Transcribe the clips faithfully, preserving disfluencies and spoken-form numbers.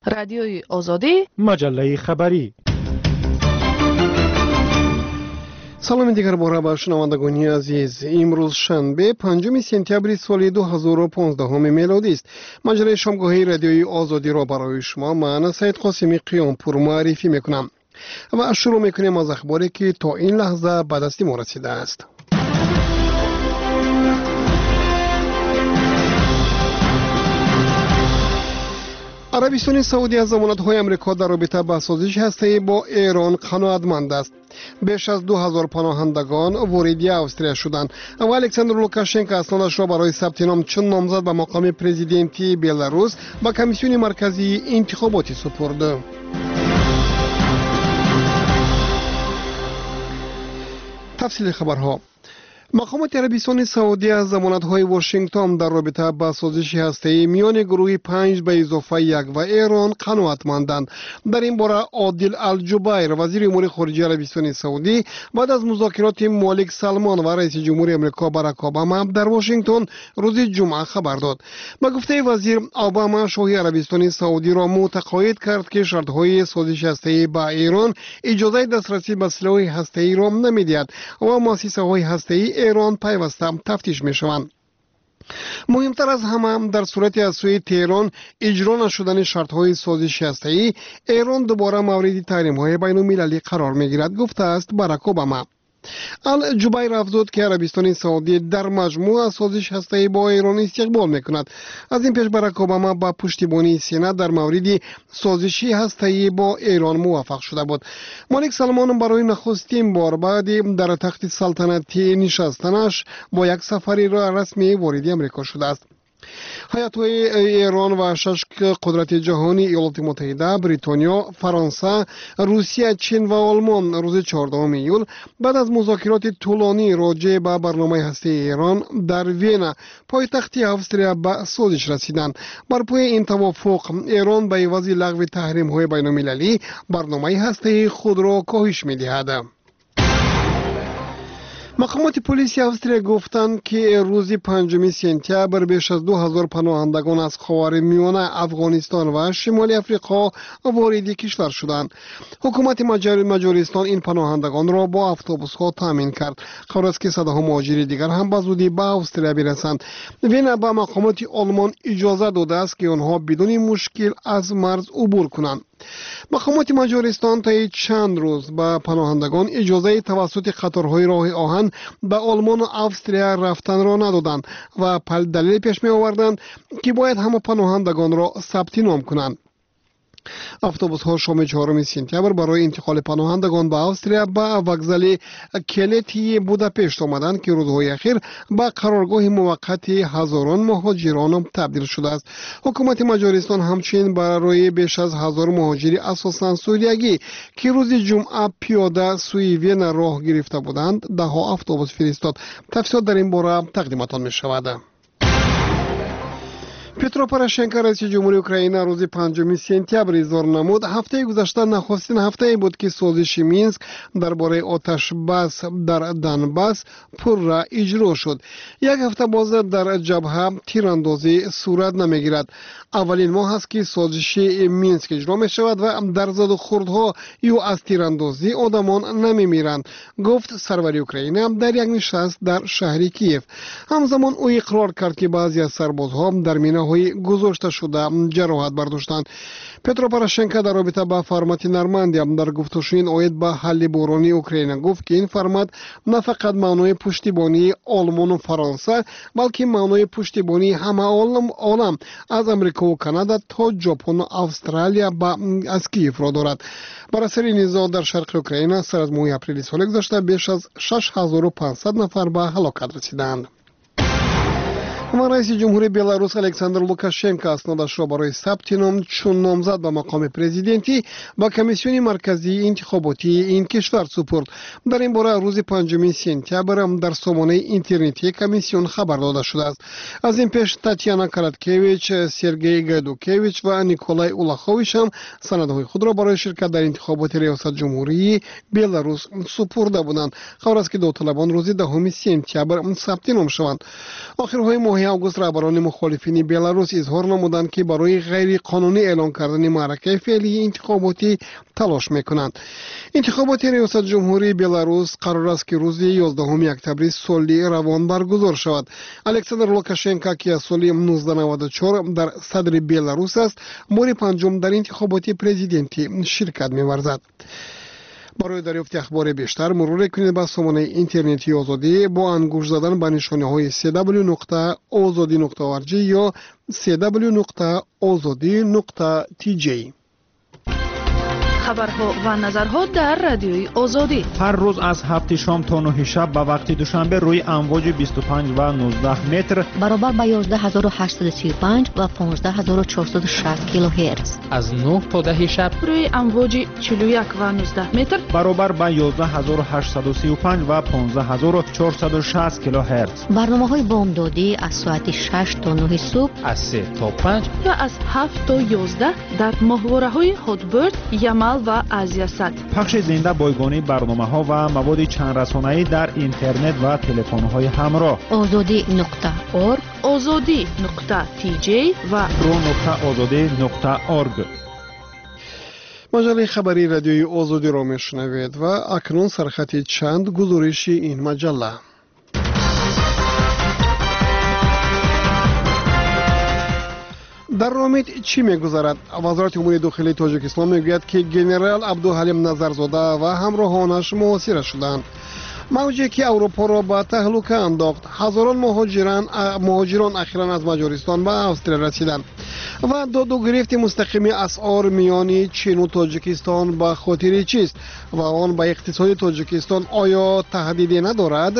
رادیوی آزادی، مجله خبری. سلام دیگر باره به شنوندگان عزیز. امروز شنبه پنجم سپتامبر سال دو هزار و پانزده میلادی است. مجله شامگاهی رادیوی آزادی را برای شما من سید قاسمی قیامپور معرفی میکنم و شروع میکنیم از اخباری که تا این لحظه به دست ما رسیده است. عربستان سعودی از ضمانت‌های آمریکا در رابطه با سازش هسته‌ای با ایران قناعتمند است. بیش از دو هزار پناهندگان وارد استرالیا شدند و الکساندر لوکاشنکو اسنادش را برای ثبت نام چون نامزد به مقام پرزیدنتی بلاروس با کمیسیون مرکزی انتخاباتی سپرد. تفصیل خبرها. مقامات عربستان سعودی از ضمانت‌های واشنگتن در رابطه با سازش هسته‌ای میان گروه پنج به اضافه یک و ایران قناعتمندند. در این باره عادل الجبیر وزیر امور خارجه عربستان سعودی بعد از مذاکرات مالک سلمان و رئیس جمهور آمریکا باراک اوباما در واشنگتن روز جمعه خبر داد. با گفته وزیر، اوباما شاه عربستان سعودی را متقاعد کرد که شرط‌های سازش هسته‌ای با ایران اجازه دسترسی به سلاح هسته‌ای را نمی‌دهد و مؤسسه‌های هسته‌ای ایران پیوسته تفتیش می شوند. مهمتر از همه، در صورت از سوی تهران اجرا نشدن شرط‌های سازش هسته‌ای، ایران دوباره مورد تحریم‌های بین‌المللی قرار می‌گیرد، گفته است باراک اوباما. الجبیر افزود که عربستان سعودی در مجموع سازش هسته‌ای با ایران استقبال می‌کند. از این پیش باراک اوباما با پشتیبانی سنا در مورد سازش هسته‌ای با ایران موافق شده بود. ملک سلمان برای نخستین بار بعد در تخت سلطنتی نشستنش با یک سفری را رسمی وارد آمریکا شده است. هیئت‌های ایران و شش قدرت جهانی ایالات متحده، بریتانیا، فرانسه، روسیه، چین و آلمان روز چهاردهم ایول بعد از مذاکرات طولانی راجع به برنامه هسته ایران در وین پایتخت استرالیا به سازش رسیدند. بر پای این توافق ایران به عوض لغو تحریم‌های بین‌المللی برنامه هسته خود را کاهش می‌دهد. مقامات پلیس استرالیا گفتند که روز پنجم سپتامبر بیش از دو هزار پناهندگان از خاورمیانه، افغانستان و شمال افریقا وارد کشور شدند. حکومت مجارستان این پناهندگان را با اتوبوس‌ها تامین کرد. قرار است که صدها مهاجر دیگر هم به زودی به استرالیا برسند. وین به مقامات آلمان اجازه داده است که آنها بدون مشکل از مرز عبور کنند. مقامات مجارستان طی چند روز به پناهندگان اجازه توسط قطارهای راه آهن به آلمان و استرالیا رفتن را ندادند و دلیل پیش می آوردند که باید همه پناهندگان را ثبت نام کنند. اتوبوس ها شام چهارم سپتامبر برای انتقال پناهندگان به استرالیا به وокزال کلتی بوداپشت آمدند که روزهای اخیر به قرارگاه موقت هزاران مهاجران تبدیل شده است. حکومت مجارستان همچنین برای بیش از هزار مهاجر اساساً سوریایی که روز جمعه پیاده سوی وین راه گرفته بودند ده ها اتوبوس فرستاد. تفصیلات در این باره تقدیمتان می شود. پترو پوراشنکو رئیس جمهوری اوکراین روز پنجم سپتامبر اظهار نمود هفته گذشته نخستین هفته بود که سازش مینسک درباره آتش بس در دنباس پر را اجرا شد. یک هفته باز در جبهه تیراندازی صورت نمیگیرد. اولین ماه است که سازش مینسک اجرا می شود و در زد و خوردها یا از تیراندازی آدمان نمیمیرند، گفت سرور اوکراین در یک نشست در شهر کیف. همزمان او اقرار کرد که بعضی از سربازها در مینه های گذاشته شده جراحت برداشتند. پترو پوراشنکو در رابطه با فرمت نرماندی در گفتگوی عاید به حل بحرانی اوکراین گفت که این فرمت نه فقط معنای پشتیبانی آلمان و فرانسه بلکه معنای پشتیبانی همه عالم از امریکا و کانادا تا ژاپن و استرالیا با از کیف را دارد. بر اثر نزاع در شرق اوکراین سر از ماه اپریل سال گذشته بیش از شش هزار و پانصد نفر به هلاکت رسیدند. و رئیس جمهوری بلاروس الکساندر لوکاشنکو اسنادش را برای ثبت نام چون نامزد به مقام پرزیدنتی با کمیسیون مرکزی انتخاباتی این کشور سپرد. در این باره روز پنجم سپتامبر در سامانه اینترنتی کمیسیون خبر داده شده است. از این پیش تاتیانا کاراتکویچ، سرگئی گایدوکویچ و نیکولای اولاخویچ هم سندهای خود را برای شرکت در انتخابات ریاست جمهوری بلاروس سپرده بودند. قرار است که داوطلبان روز دهم سپتامبر ثبت نام شوند. آخرهای ماه ماه آگوست رهبران مخالفین بلاروس اظهار نمودند که برای غیر قانونی اعلان کردن معرکه فعلی انتخاباتی تلاش میکنند. انتخابات ریاست جمهوری بلاروس قرار است که روز یازدهم اکتبر سال روان برگزار شود. الکساندر لوکاشنکو که از سال نوزده نود و چهار در صدر بلاروس است، بار پنجم در انتخابات پرزیدنتی شرکت می‌ورزد. برای دریافت اخبار بیشتر مرور کنید به سامانه اینترنتی آزادی با انگشت زدن به نشانه‌های سی دبلیو نقطه آزادی نقطه او آر جی یا سی دبلیو نقطه آزادی نقطه تی جی. خبرها و نظرها در رادیوی آزادی هر روز از هفت شام تا نه شب به وقت دوشنبه روی امواج بیست و پنج و نوزده متر برابر با یازده هزار و هشتصد و سی و پنج و پانزده هزار و چهارصد و شصت کیلوهرتز از نه تا ده شب روی امواج چهل و یک و نوزده متر برابر با یازده هزار و هشتصد و سی و پنج و پانزده هزار و چهارصد و شصت کیلوهرتز. برنامه‌های بامدادی از ساعت شش تا نه صبح، از سه تا پنج و از هفت تا یازده در ماهواره‌های هاتبرد، یمل و آزیاسات. پخش زنده بایگانی برنامه‌ها و مواد چند رسانه‌ای در اینترنت و تلفن‌های همراه. آزادی نقطه اورگ، آزادی نقطه تی جی و رو نقطه آزادی نقطه اورگ. مجله خبری رادیوی آزادی را میشنوید و اکنون سرخط چند گزارش این مجله. در رامید چی میگذرد؟ وزارت امور داخلی تاجیکستان میگوید که ژنرال عبدالحلیم نظرزاده و همراهانش محاصره شدند. موجی که اروپا را به تهلکه انداخت. هزاران مهاجران مهاجران اخیراً از مجارستان و استرالیا رسیدند و داد و گرفت مستقیم اسعار میان چین و تاجیکستان به خاطر چیست و آن به اقتصاد تاجیکستان آیا تهدیدی ندارد؟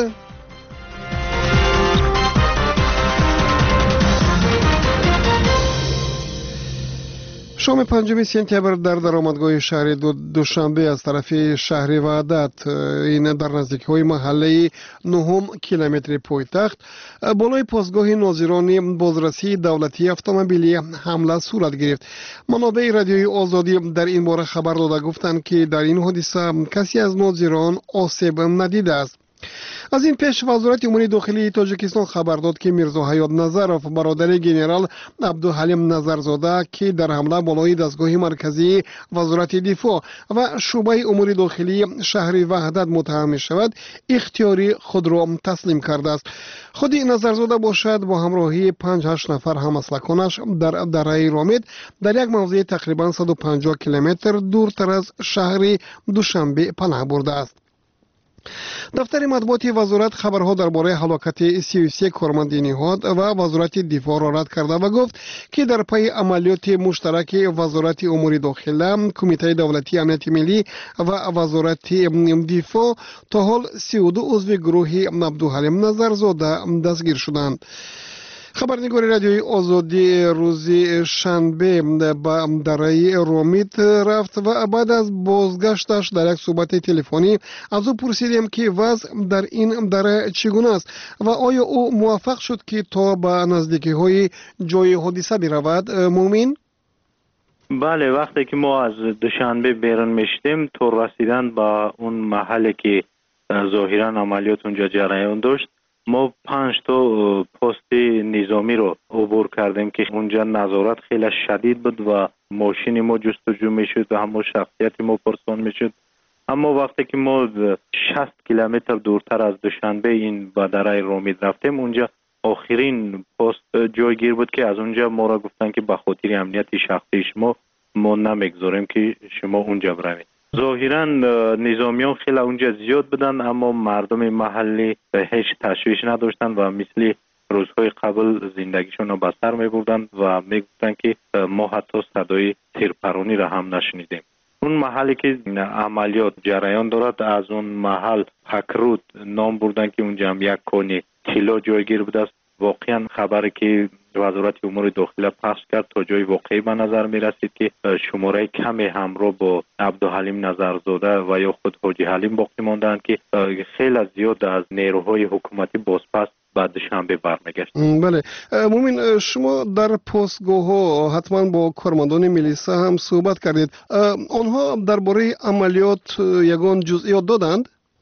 شام پنجم سپتامبر در درآمدگاه شهر دوشنبه از طرف شهر وحدت، این در نزدیکی های محله نهم کیلومتر پایتخت، بالای پاسگاه ناظران بازرسی دولتی اتومبیلی حمله صورت گرفت. منابع رادیوی آزادی در این باره خبر داده گفتند که در این حادثه کسی از ناظران آسیب ندیده است. از این پیش وزارت امور داخلی تاجیکستان خبر داد که میرزا حیات نظرов برادر ژنرال عبدالحلیم نظرزاده که در حمله بالای دستگاه مرکزی وزارت دفاع و شعبه امور داخلی شهر وحدت متهم می شود، اختیاری خود را تسلیم کرده است. خود نظرزاده باشد با همراهی پنج هشت نفر همسلکانش در دره رامید در یک موضع تقریبا صد و پنجاه کیلومتر دورتر از شهر دوشنبه پناه برده است. دفتر مطبوعاتی وزارت خبرها درباره هلاکت سی و سه کارمند نهاد و وزارت دفاع را رد کرده و گفت که در پی عملیات مشترک وزارت امور داخله، کمیته دولتی امنیت ملی و وزارت دفاع تا حال سی و دو عضو گروه عبدالحلیم نظرزاده دستگیر شدند. خبرنگار رادیوی آزادی روز شنبه به دره رامید رفت و بعد از بازگشتش در یک صحبت تلفنی از او پرسیدیم که وضع در این دره چگونه است و آیا او موفق شد که تا به نزدیکی های جای حادثه برود. مومین؟ بله، وقتی که ما از دوشنبه بیرون میشدیم تا رسیدن به اون محلی که ظاهرا عملیات اونجا جریان داشت، ما پنج تا پست نظامی رو عبور کردیم که اونجا نظارت خیلی شدید بود و ماشین ما جستجو میشد و همون شخصیت ما پرسان میشد. اما وقتی که ما شصت کیلومتر دورتر از دوشنبه این به دره رامید رفتیم، اونجا آخرین پست جایگیر بود که از اونجا ما را گفتن که به خاطر امنیت شخصی شما ما نمیگذاریم که شما اونجا بروید. ظاهرا نظامیان خیلی اونجا زیاد بودن، اما مردم محلی هیچ تشویش نداشتن و مثل روزهای قبل زندگیشون رو به سر می بردن و می گفتن که ما حتی صدای تیرپرانی را هم نشنیدیم. اون محلی که عملیات جریان دارد، از اون محل پکرود نام بردن که اونجا هم یک کانی طلا جایگیر بوده است. واقعا خبری که وزارت امور داخله پخش کرد تا جای واقعی به نظر می رسید که شماره کمی همراه با عبدالحلیم نظرزاده و یا خود حاجی حلیم باقی ماندند که خیلی زیاد از نیروهای حکومتی بازپس بعد شنبه برمیگشت. بله مومین، شما در پستگاه ها حتما با کارمندان میلیسا هم صحبت کردید. آنها درباره عملیات یگان جزئیات دادند؟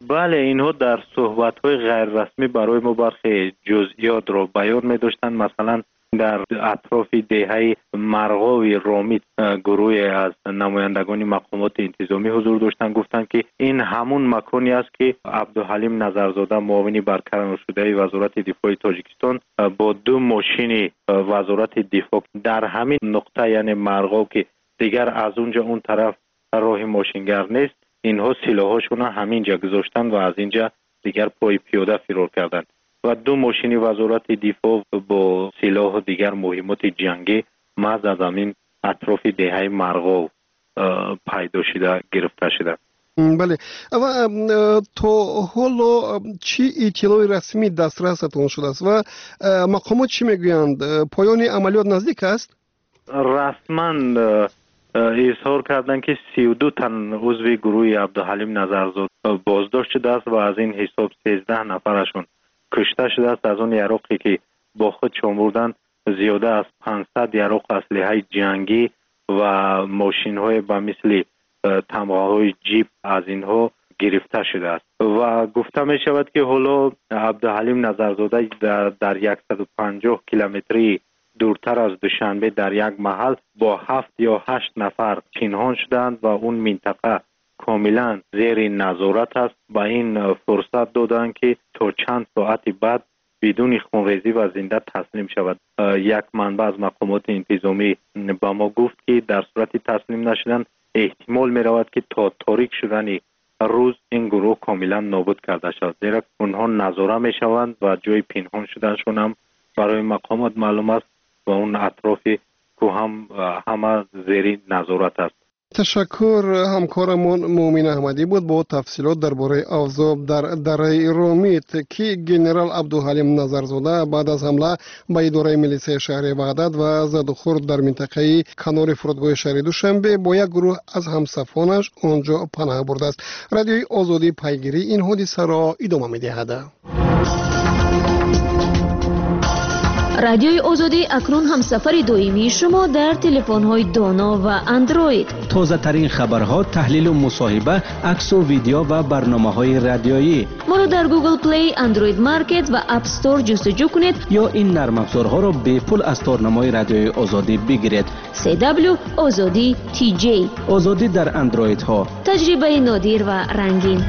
بله، اینها در صحبت‌های غیر رسمی برای ما برخی جزئیات را بیان می‌داشتند. مثلا در اطراف دهه مرغاوی رامیت گروهی از نمایندگان مقامات انتظامی حضور داشتند، گفتند که این همون مکانی است که عبدالحلیم نظرزاده معاون برقرار شده وزارت دفاع تاجیکستان با دو ماشین وزارت دفاع در همین نقطه، یعنی مرغاو که دیگر از اونجا اون طرف راه ماشینگر نیست، اینها سلاحاشون همینجا گذاشتن و از اینجا دیگر پای پیاده فرار کردند و دو ماشین وزارت دفاع با سلاح و دیگر مهمات جنگی محض از همین اطراف دهه مرغاو پیدا شده، گرفته شده. بله، و تو حالا چی اطلاع رسمی دسترستون شده است و مقامات چی میگویند؟ پایان عملیات نزدیک است؟ رسما اظهار کردن که سی و دو تن عضو گروه عبدالحلیم نظرزاده بازداشت شده است و از این حساب سیزده نفرشون کشته شده است. از اون یراقی که با خود بردن زیاده از پانصد یراق اسلحه جنگی و ماشین های به مثل تمغه های جیپ از اینها گرفته شده است و گفته می شود که حالا عبدالحلیم نظرزاده در, در صد و پنجاه کیلومتری دورتر از دوشنبه در یک محل با هفت یا هشت نفر پنهان شدند و اون منطقه کاملا زیر نظارت است. با این فرصت دادند که تا چند ساعت بعد بدون خونریزی و زنده تسلیم شود. یک منبع از مقامات انتظامی با ما گفت که در صورت تسلیم نشدن احتمال می رود که تا تاریک شدن روز این گروه کاملا نابود کرده شود، زیرا اونها نظاره می شوند و جای پنهان شدنشون هم برای مقامات معلوم است و اون اطراف که هم همه زیر نظارت است. تشکر. همکارمون مومن احمدی بود با تفصیلات درباره اوضاع در دره رامیت که گنرال عبدالحلیم نظرزاده بعد از حمله به اداره میلیسه شهر وحدت و زد و خورد در منطقه کنار فرودگاه شهر دوشنبه با یک گروه از همسفانش آنجا پناه برده است. رادیوی آزادی پیگیری این حادثه را ادامه می‌دهد. رادیوی آزادی اکنون همسفر دائمی شما در تلفن‌های دانا و اندروید. تازه ترین خبرها، تحلیل و مصاحبه، عکس و ویدیو و برنامه‌های رادیویی. ما را در گوگل پلی، اندروید مارکت و اپ استور جستجو کنید یا این نرم افزارها را به پول از تارنمای رادیوی آزادی بگیرید. سی دبلیو آزادی تی جی. آزادی در اندروید ها. تجربه نادر و رنگین.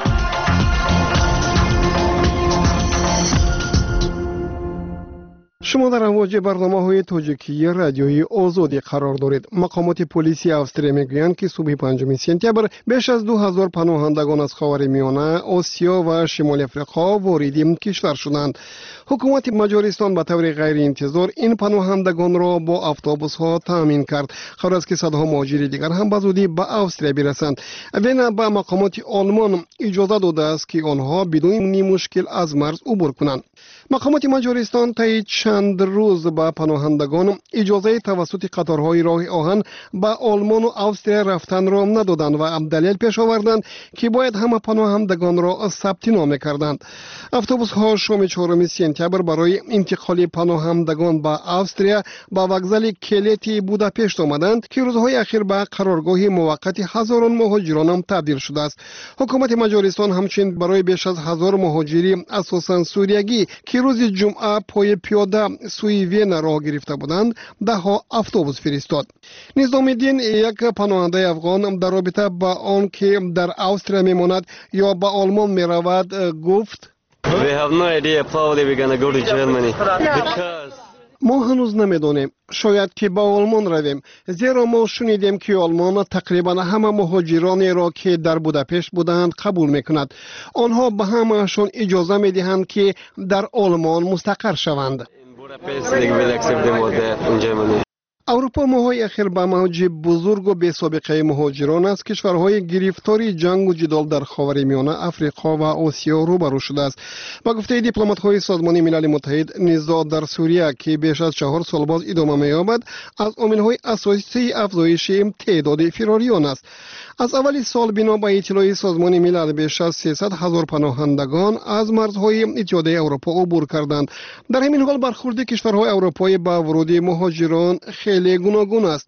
شما در امواج برنامه‌های تاجیکی رادیوی آزادی قرار دارید. مقامات پلیسی استرالیا میگویند که صبح پنجم سپتامبر بیش از دو هزار پناهندگان از خاورمیانه، آسیا و شمال افریقا وارد کشور شدند. حکومت مجارستان به طور غیر انتظار این پناهندگان را با اتوبوس‌ها تامین کرد. قرار است که صدها مهاجر دیگر هم به زودی به استرالیا برسند. وین به مقامات آلمان اجازه داده است که آنها بدون مشکل از مرز عبور کنند. مقامات مجارستان طی چند روز به پناهندگان اجازه توسط قطارهای راه آهن به آلمان و استرالیا رفتن را ندادند و دلیل پیش آوردند که باید همه پناهندگان را ثبت نام کردند. اتوبوس ها شام چهارم سپتامبر برای انتقال پناهندگان به استرالیا به وокزال کلیتی بوداپشت آمدند که روزهای اخیر به قرارگاه موقت هزاران مهاجران هم تبدیل شده است. حکومت مجارستان همچنین برای بیش از هزار مهاجری اساساً سوریگی که روز جمعه پای پیاده سوی وین راه گرفته بودند ده ها اتوبوس فرستاد. نظام الدین، یک پناهنده افغان، در رابطه با آن که در استرالیا میماند یا به آلمان میرود گفت: We have no idea probably we're going to go to Germany because ما هنوز نمیدانیم، شاید که با آلمان رویم، زیرا ما شنیدیم که آلمان تقریبا همه مهاجرانی را که در بوداپشت بودند قبول میکند. آنها به همهشان اجازه میدهند که در آلمان مستقر شوند. in Budapest they will accept them all there in Germany. اروپا ماهای اخیر به موج بزرگ و بی سابقه مهاجران است. کشورهای گرفتاری جنگ و جدال در خاورمیانه، افریقا و آسیا روبرو شده است. با گفته دیپلمات‌های سازمان ملل متحد، نزاع در سوریه که بیش از چهار سال باز ادامه می‌یابد از عامل‌های اساسی افزایش تعداد فراریان است. از اول سال بنا به اطلاع سازمان ملل بیش از سیصد هزار پناهندگان از مرزهای اتحادیه اروپا عبور کردند. در همین حال برخورد کشورهای اروپایی به ورود مهاجران خیلی گوناگون است.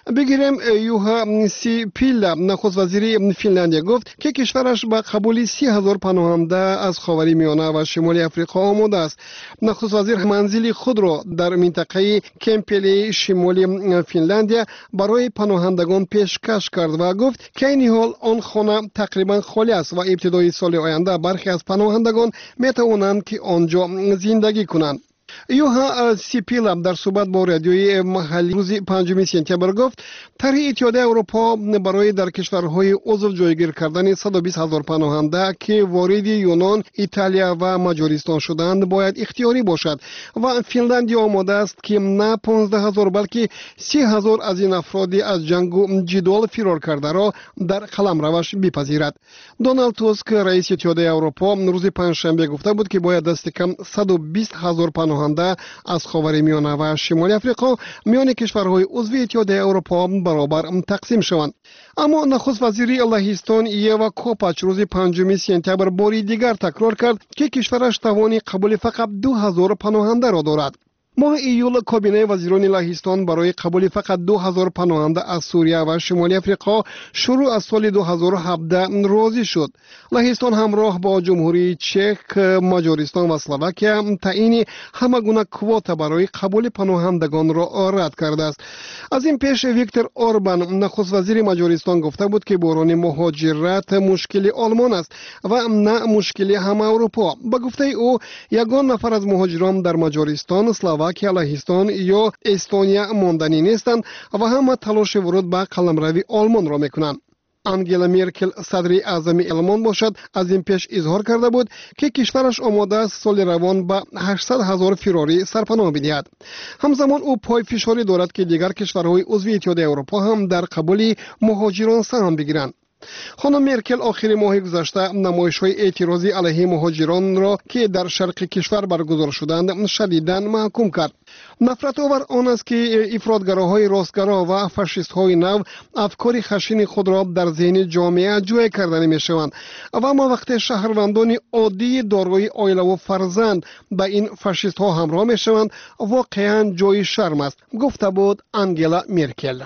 بگیریم یوها سیپیلا نخست وزیر فنلاندیا گفت که کشورش به قبول سی هزار پناهنده از خاور میانه و شمال افریقا آماده است. نخست وزیر منزل خود را در منطقه کمپلی شمالی فنلاندیا برای پناهندگان پیشکش کرد و گفت که این حال آن خانه تقریبا خالی است و ابتدای سال آینده برخی از پناهندگان می توانند که آنجا زندگی کنند. یوها سیپیلا در صحبت با رادیوی محلی روز پنجم سپتامبر گفت طرح اتحادیه اروپا برای در کشورهای عضو جایگیر کردن صد و بیست هزار پناهنده که وارد یونان، ایتالیا و مجارستان شدند باید اختیاری باشد و فنلاندیا آماده است که نه پانزده هزار بلکه سی هزار از این افرادی از جنگ و جدال فرار کرده را در قلمروش بپذیرد. دونالد توسک رئیس اتحادیه اروپا روز پنجشنبه گفته بود که باید دست کم صد و بیست هزار پناهنده از خاورمیانه و شمال افریقا میان کشورهای عضو اتحادیه اروپا برابر تقسیم شوند. اما نخست وزیر لهستان ایوا کوپاچ روز پنجم سپتامبر باری دیگر تکرار کرد که کشورش توانی قبول فقط دو هزار پناهنده را دارد. ماه ایول کابینه وزیران لهستان برای قبول فقط دو هزار پناهنده از سوریه و شمال افریقا شروع از سال دو هزار و هفده راضی شد. لهستان همراه با جمهوری چک، مجارستان و اسلواکیا تعیین همگونه کوتا برای قبول پناهندگان را رد کرده است. از این پیش ویکتور اوربان نخست وزیر مجارستان گفته بود که بحران مهاجرت مشکل آلمان است و نه مشکل همه اروپا. با گفته او یگان نفر از مهاجران در مجارستان، اسلواکیا، لهستان یا استونیا ماندنی نیستند و همه تلاش ورود به قلمروی آلمان را میکنند. انگلا مرکل صدر اعظم آلمان باشد از این پیش اظهار کرده بود که کشورش آماده است سال روان به هشتصد هزار فراری سرپناه بدهد. همزمان او پای فشاری دارد که دیگر کشورهای عضو اتحادیه اروپا هم در قبول مهاجران سهم بگیرند. خانم مرکل آخر ماه گذشته نمایش‌های اعتراضی علیه مهاجران را که در شرق کشور برگزار شدند شدیداً محکوم کرد. نفرت آور آن است که افراطگراهای راستگرا و فاشیست‌های نو افکار خشن خود را در ذهن جامعه جای کردن می‌شوند و اما وقتی شهروندان عادی دارای عائله و فرزند به این فاشیست‌ها همراه می‌شوند واقعاً جای شرم است، گفته بود انگلا مرکل.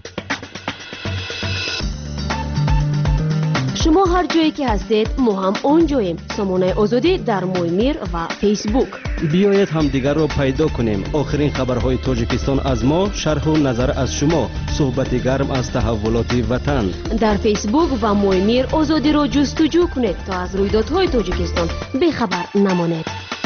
شما هر جایی که هستید ما هم اونجاییم. سامانه آزادی در مویمیر و فیسبوک. بیایید همدیگر را پیدا کنیم. آخرین خبرهای تاجیکستان از ما، شرح و نظر از شما، صحبت گرم از تحولات وطن. در فیسبوک و مویمیر آزادی را جستجو کنید تا از رویدادهای تاجیکستان بیخبر نمانید.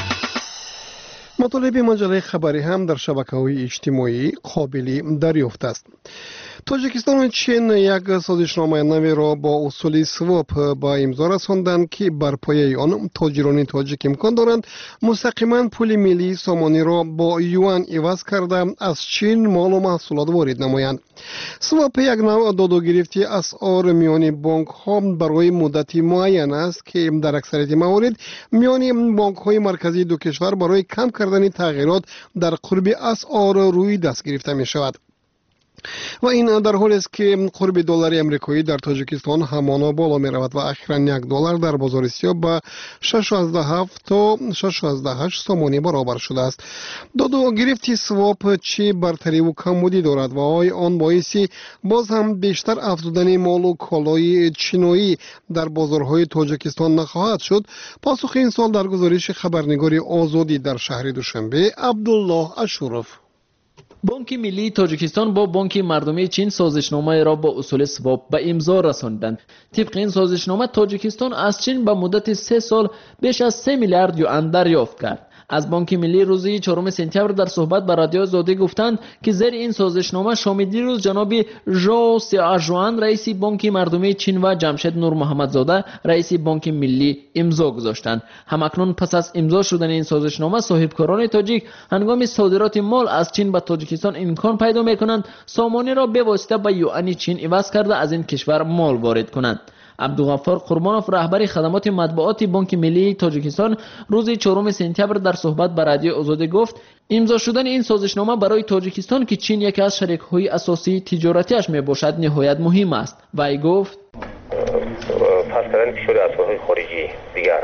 مطالب مجله خبری هم در شبکه‌های اجتماعی قابل دریافت است. تاجیکستان و چین یک سازشنامه نوی را با اصول سواپ با امضا رساندند که بر پایه آن تاجران تاجیک امکان دارند مستقیما پول ملی سامانی را با یوان عوض کرده از چین مال و محصولات وارد نمایند. سواپ یک نوع داد و گرفتی اسعار میان بانک ها برای مدتی معین است که در اکثریت موارد میان بانک های مرکزی دو کشور برای کم کردن تغییرات در قرب اسعار روی دست گرفته می شود. و این در حالی است که قرب دلار امریکایی در تاجیکستان همانا بالا می رود و اخیراً یک دلار در بازار سیاه به شش و هفت تا شش و هشت سامانی برابر شده است. داد و گرفت سواپ چی برتری و کمبودی دارد و آی آن باعثی باز هم بیشتر افزودن مال و کالای چینایی در بازارهای تاجیکستان نخواهد شد؟ پاسخ این سال در گزارش خبرنگار آزادی در شهر دوشنبه عبدالله اشرف. بانک ملی تاجیکستان با بانک مردمی چین سازشنامه را با اصول سواپ به امضا رساندند. طبق این سازشنامه تاجیکستان از چین به مدت سه سال بیش از سه میلیارد یوان دریافت کرد. از بانک ملی روز چهارم سپتامبر در صحبت با رادیو آزادی گفتند که زیر این سازشنامه شامل دیروز جناب ژو سیاژوان رئیس بانک مردمی چین و جمشید نور محمدزاده رئیس بانک ملی امضا گذاشتند. همکنون پس از امضا شدن این سازشنامه صاحبکاران تاجیک هنگام صادرات مال از چین به تاجیکستان امکان پیدا می‌کنند سامانی را به واسطه به یوان چین عوض کرده از این کشور مال وارد کنند. عبدالغفار قربانوف رهبر خدمات مطبوعاتی بانک ملی تاجیکستان روز چهارم سپتامبر در صحبت با رادیو آزادی گفت امضا شدن این سازشنامه برای تاجیکستان که چین یکی از شریک‌های اساسی تجارتیش میباشد نهایت مهم است. وی گفت پس کردن فشار اسعار خارجی دیگر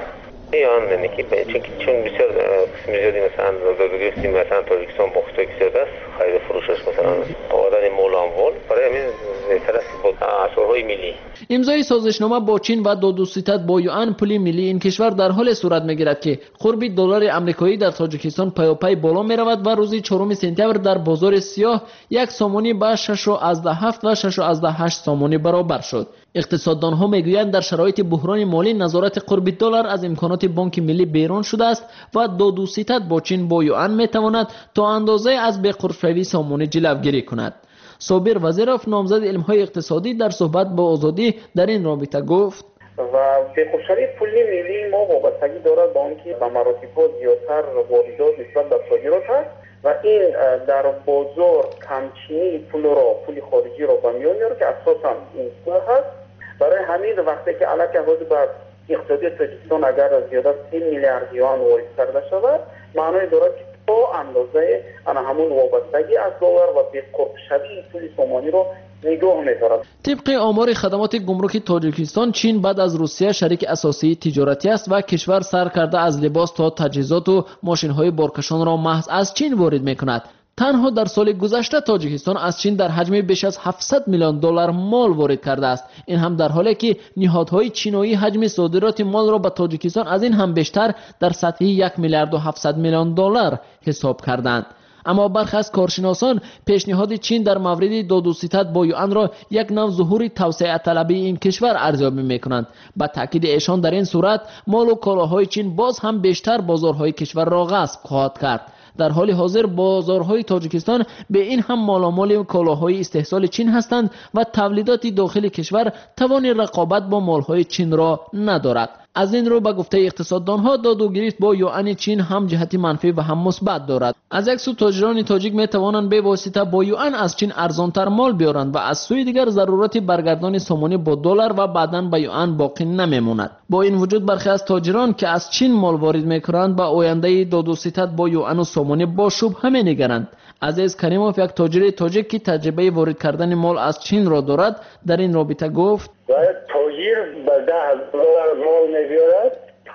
یا نمیکی چون بسیار قسم زیادی مثلا دادگیری مثلا تاجیکستان با خطای کسیده است خرید فروشش مثلا آدن مول اموال برای همین طرف با اسعارهای ملی. امضای سازشنامه با چین و دو دوستیت با یوان پول ملی این کشور در حال صورت میگیرد که قرب دلار آمریکایی در تاجیکستان پیاپی بالا می رود و روز چهارم سپتامبر در بازار سیاه یک سامانی به شش و هفت و شش و هشت سامانی برابر شد. اقتصاددان ها میگویند در شرایط بحران مالی نظارت قرب دلار از امکانات بانک ملی بیرون شده است و دو دوستیت با چین با یوان می تواند تا اندازه از به قرب‌شوی سامانی جلوگیری کند. صابر وزیرов نامزد علم‌های اقتصادی در صحبت با آزادی در این رابطه گفت و به قرب‌شوی پولی ملی ما وابستگی دارد با آنکه به مراتب زیادتر واردات نسبت به صادرات است و این در بازار کمچینی پول را پول خارجی را به میان میاره که اساساً این پول هست. برای همین وقتی که علاوه بر اقتصادی تاجیکستان اگر زیاده سه میلیارد یوان وارد کرده شود معنای دارد که تا اندازه آن همون وابستگی از دلار و به قرب‌شوی پول سامانی رو نگاه می‌دارد. طبق آمار خدمات گمرک تاجیکستان چین بعد از روسیه شریک اساسی تجارتی است و کشور سر کرده از لباس تا تجهیزات و ماشین‌های بارکشان را محض از چین وارد می‌کند. تنها در سال گذشته تاجیکستان از چین در حجم بیش از هفتصد میلیون دلار مال وارد کرده است. این هم در حالی که نهادهای چینایی حجم صادرات مال را به تاجیکستان از این هم بیشتر در سطح یک میلیارد و هفتصد میلیون دلار حساب کردند. اما برخی از کارشناسان پیشنهاد چین در مورد دو دوستیت با یوان را یک نوع ظهور توسعه طلبی این کشور ارزیابی می‌کنند. با تاکید ایشان در این صورت مال و کالاهای چین باز هم بیشتر بازارهای کشور را غصب خواهد کرد. در حال حاضر بازارهای تاجیکستان به این هم مالامال کالاهای استحصال چین هستند و تولیدات داخل کشور توان رقابت با مالهای چین را ندارد. از این رو به گفته اقتصاددانها داد و گریخت با یوان چین هم جهت منفی و هم مثبت دارد. از یک سو تاجران تاجیک می توانند به واسطه با یوان از چین ارزانتر مال بیارند و از سوی دیگر ضرورت برگردان سامانی با دلار و بعداً به یوان باقی نمیماند. با این وجود برخی از تاجران که از چین مال وارد میکنند به آینده دو دوستیت با یوان و سامانی با شبهه می‌نگرند. عزیز کریموف یک تاجر تاجیک که تجربه وارد کردن مال از چین را دارد در این رابطه گفت تاجر به ده هزار مال می‌بیارد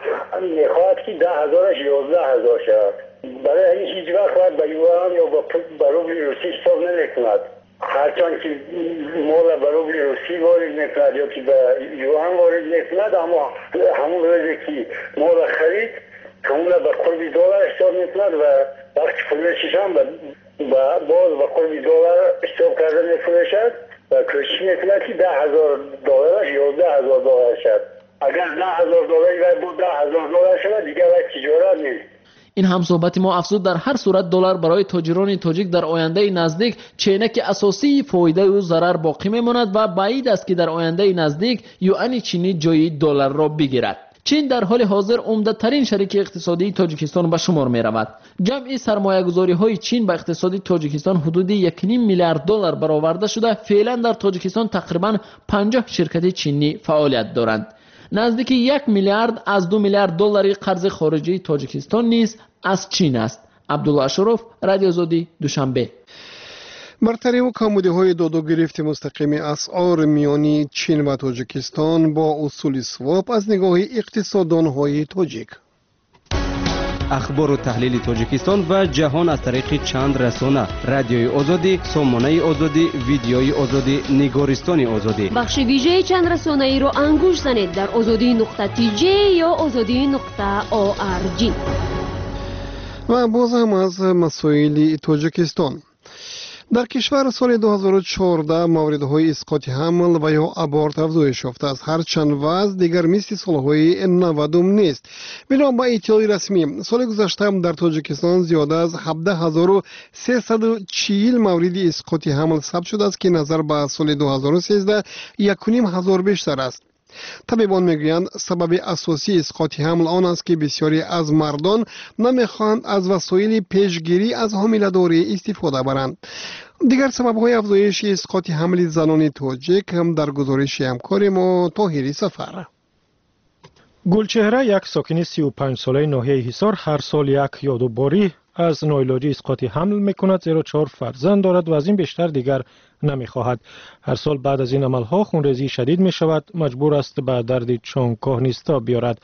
میخواهد که ده هزارش یازده هزار شود. برای این هیچ وقت باید به یوان یا به روبل روسی حساب نمی‌کند. هرچند که مال به روبل روسی وارد می‌کند یا که به یوان وارد می‌کند اما همون روزی که مال خرید اون به قرب دلار حساب می‌کند و وقتی فروشش هم و باز به قرب دلار حساب کرده می‌فروشد و کوشش می‌کند که ده هزار دلارش یازده هزار دلار شد. اگر ده هزار دلاری باید بود ده هزار دلار شد دیگه باید تجارت نیست. این هم صحبت ما افزود در هر صورت دلار برای تاجران تاجیک در آینده نزدیک چینک اساسی فایده و ضرر باقی میماند و بعید است که در آینده نزدیک یوان چینی جای دلار را بگیرد. چین در حال حاضر عمده‌ترین شریک اقتصادی تاجیکستان به شمار می رود. جمعی سرمایه‌گذاری های چین به اقتصاد تاجیکستان حدود یک و نیم میلیارد دلار برآورده شده. فعلا در تاجیکستان تقریباً پنجاه شرکت چینی فعالیت دارند. نزدیک یک میلیارد از دو میلیارد دلاری قرض خارجی تاجیکستان نیز از چین است. عبدالله اشرف، رادیو آزادی، دوشنبه. برتری و کمبودی های داد و گرفت مستقیم اسعار میانی چین و تاجیکستان با اصول سواپ از نگاه اقتصاددان های تاجیک. اخبار و تحلیل تاجیکستان و جهان از طریق چند رسانه: رادیوی آزادی، سامانه آزادی، ویدیوی آزادی، نگارستان آزادی. بخش ویژه چند رسانه ای رو انگوش زنید در آزادی نقطه تی جی یا آزادی نقطه او آر جی. و باز هم از مسائل تاجیکستان. در کشور سال دو هزار و چهارده موردهای اسقاط حمل و یا ابورت افزایش یافته است، هرچند وضع دیگر مثل سالهای نودم نیست. بنابر با اطلاع رسمی سال گذشته در تاجیکستان زیاده از هفده هزار و سیصد و چهل مورد اسقاط حمل ثبت شده است که نظر به سال دو هزار و سیزده یک و نیم هزار بیشتر است. طبیبان میگویند سبب اساسی اسقاط حمل آن است که بسیاری از مردان نمیخواهند از وسایل پیشگیری از حامله‌داری استفاده برند. دیگر سبب‌های افزایش اسقاط حمل زنان تاجیک هم در گزارش همکار ما طاهری سفر. گلچهره یک ساکن سی و پنج ساله ناحیه حصار هر سال یک یا دو باری از ناعلاجی اسقاط حمل میکند، زیرا چهار فرزند دارد و از این بیشتر دیگر نمیخواهد. هر سال بعد از این عملها خونریزی شدید می شود، مجبور است به درد چانگکاه نیستا بیارد.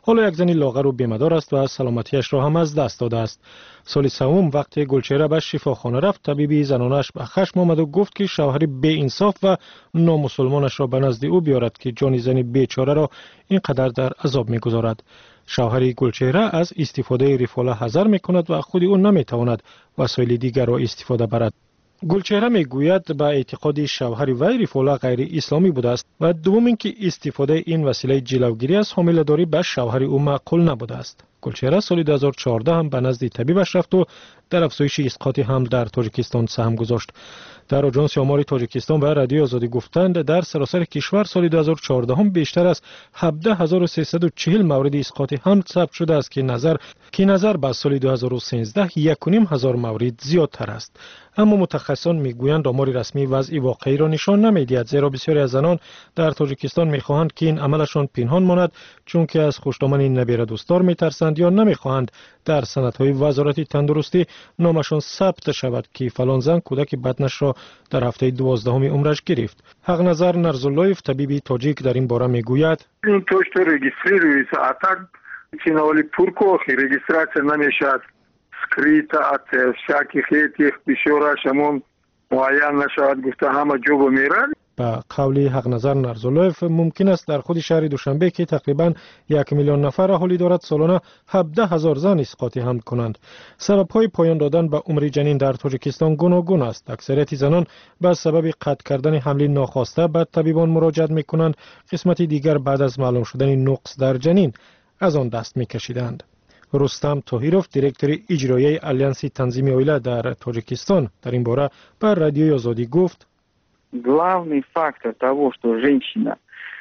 حالا یک زنی لاغر و بیمدار است و سلامتیش را هم از دست داده است. سال سوم وقتی گلچهره به شفاخانه رفت، طبیبی زنانش به خشم آمد و گفت که شوهری بی انصاف و نامسلمانش را به نزد او بیارد که جان زنی بیچاره را اینقدر در عذاب میگذارد. شوهر گلچهره از استفاده ریفولا حذر میکند و خود او نمیتواند وسایل دیگر را استفاده برد. گلچهره میگوید با اعتقاد شوهر وی ریفولا غیر اسلامی بوده است و دوم اینکه استفاده این وسیله جلوگیری از حامله‌داری به شوهر او معقول نبوده است. گلچهره سال دو هزار و چهارده هم به نزد طبیبش رفت و در افزایش اسقاط حمل در تاجیکستان سهم گذاشت. در آژانس آمار تاجیکستان و رادیوی آزادی گفتند در سراسر کشور سال دو هزار و چهارده هم بیشتر از هفده هزار و سیصد و چهل مورد اسقاط حمل ثبت شده است که نظر که نظر به سال دو هزار و سیزده یک و نیم هزار مورد زیادتر است. اما متخصصان میگویند آمار رسمی وضع واقعی را نشان نمیدهد، زیرا بسیاری از زنان در تاجیکستان میخواهند که این عملشان پنهان ماند چون که از خوشدامن نبیره دوستدار میترسند یا نمیخواهند در سندهای وزارت تندرستی نامشان ثبت شود که فلان زن کودک بدنش را در هفته دوازدهم عمرش گرفت. حق نظر نرزاللایف طبیبی تاجیک در این باره میگوید این تو що реєструється, а так цінові пуркохи реєстрація نمیشد. скрита от всяких этих بشورش همون معین نشود گفته همه جوب میرن. با قول حق نظر نرزاللایف ممکن است در خود شهر دوشنبه که تقریبا یک میلیون نفر اهالی دارد سالانه هفده هزار زن اسقاط حمل کنند. سبب‌های پایان دادن به عمر جنین در تاجیکستان گوناگون است. اکثریت زنان به سبب قطع کردن حمل ناخواسته به طبیبان مراجعت می‌کنند. قسمت دیگر بعد از معلوم شدن نقص در جنین از آن دست می‌کشیدند. رستم طاهیروف دیرکتور اجرایی الیانس تنظیم اویله در تاجیکستان در این باره بر رادیوی آزادی گفت: главный фактор того, что женщина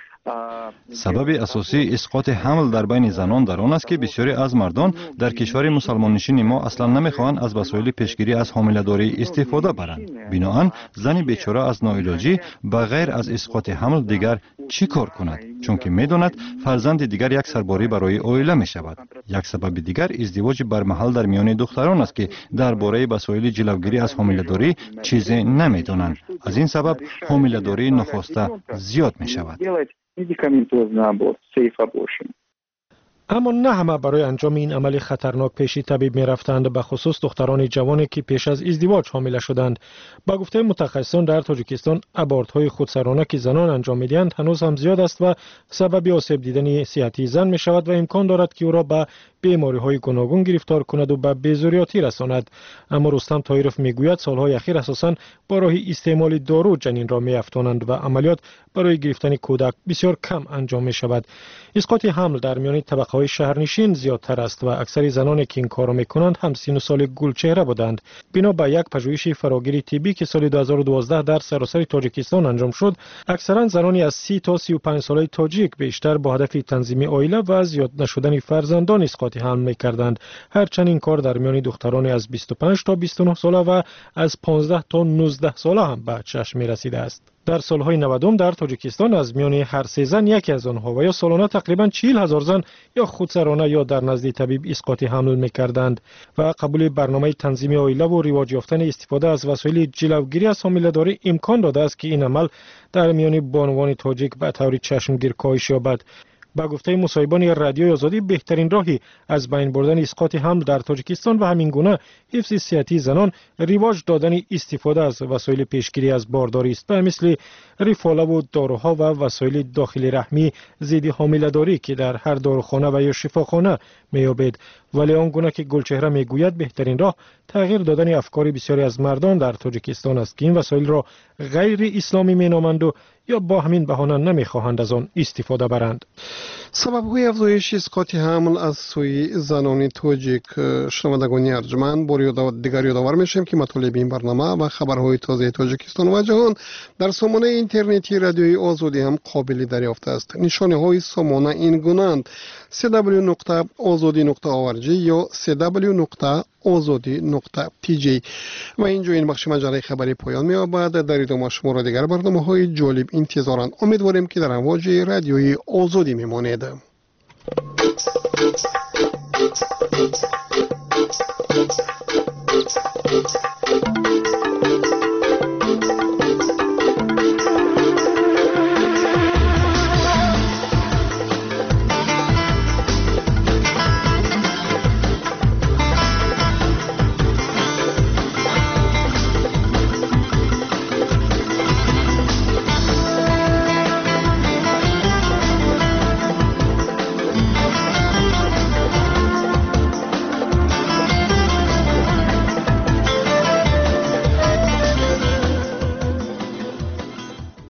سبب اساسی اسقاط حمل در بین زنان در آن است که بسیاری از مردان در کشور مسلمان نشین ما اصلا نمیخواهند از وسایل پیشگیری از حامله‌داری استفاده برند. بنابراین زن بیچاره از ناعلاجی بغیر از اسقاط حمل دیگر چی کار کند؟ چون که میداند فرزند دیگر یک سرباری برای عائله می شود. یک سبب دیگر ازدواج برمحل در میان دختران است که درباره وسایل جلوگیری از حامله‌داری چیزی نمیدانند. از این سبب حامله‌داری ناخواسته زیاد می شود. اما نه همه برای انجام این عمل خطرناک پیش طبیب می رفتند، به خصوص دختران جوانی که پیش از ازدواج حامله شدند. با گفته متخصصان در تاجیکستان ابورت‌های خودسرانه که زنان انجام می‌دهند هنوز هم زیاد است و سبب آسیب دیدن صحتی زن می شود و امکان دارد که او را به بیماری‌های گوناگون گرفتار کند و به بیزوریاتی رساند. اما رستم طاهیروف میگوید سالهای اخیر اساساً با راه استعمال دارو جنین را می‌افزایند و عملیات برای گرفتن کودک بسیار کم انجام می شود. اسقاط حمل در میان طبقه‌های شهرنشین زیادتر است و اکثر زنانی که این کار را می‌کنند هم سن و سال گلچهره بودند. بنا به یک پژوهش فراگیر طبی که سال دو هزار و دوازده در سراسر تاجیکستان انجام شد، اکثرا زنانی از سی تا سی و پنج ساله تاجیک بیشتر با هدف تنظیم عائله و زیاد نشدن فرزندان اسقاط حمل می‌کردند. هرچند این کار در میان دختران از بیست و پنج تا بیست و نه ساله و از پانزده تا نوزده ساله هم به چشم می‌رسیده است. در سالهای نودم در تاجیکستان از میان هر سه زن یکی از آنها و یا سالانه تقریبا چهل هزار زن یا خودسرانه یا در نزد طبیب اسقاط حمل می‌کردند و قبول برنامه تنظیم عائله و رواج یافتن استفاده از وسایل جلوگیری از حامله‌داری امکان داده است که این عمل در میان بانوان تاجیک به طور چشمگیر کاهش یابد. با گفته مصاحبان رادیوی آزادی بهترین راهی از بین بردن اسقاط حمل در تاجیکستان و همین گونه حفظ صحتی زنان رواج دادن استفاده از وسایل پیشگیری از بارداری است، مثل ریفالا و داروها و وسایل داخلی رحمی ضد حامله‌داری که در هر داروخانه و یا شفاخانه می‌یابد. ولی آنگونه که گلچهره میگوید بهترین راه تغییر دادن افکار بسیاری از مردان در تاجیکستان است که این وسایل را غیر اسلامی مینامند و یا با همین بهانه نمیخواهند از آن استفاده برند. سبب‌های افزایش اسقاط حمل از سوی زنان تاجیک. شنوندگان ارجمند، بار دیگر یادآور میشیم که مطالب این برنامه و خبرهای تازه تاجیکستان و جهان در سامانه اینترنتی رادیوی آزادی هم قابل دریافت است. نشانه‌های سامانه این گونه‌اند: سی دبلیو نقطه آزادی نقطه او ار جی یا سی دبلیو نقطه آزادی نقطه تی جی. و اینجا این بخش مجله خبری پایان می‌یابد. در ادامه شما را دیگر برنامه‌های جالب انتظارند. امیدواریم که در امواج رادیوی آزادی میمانید. Thank you.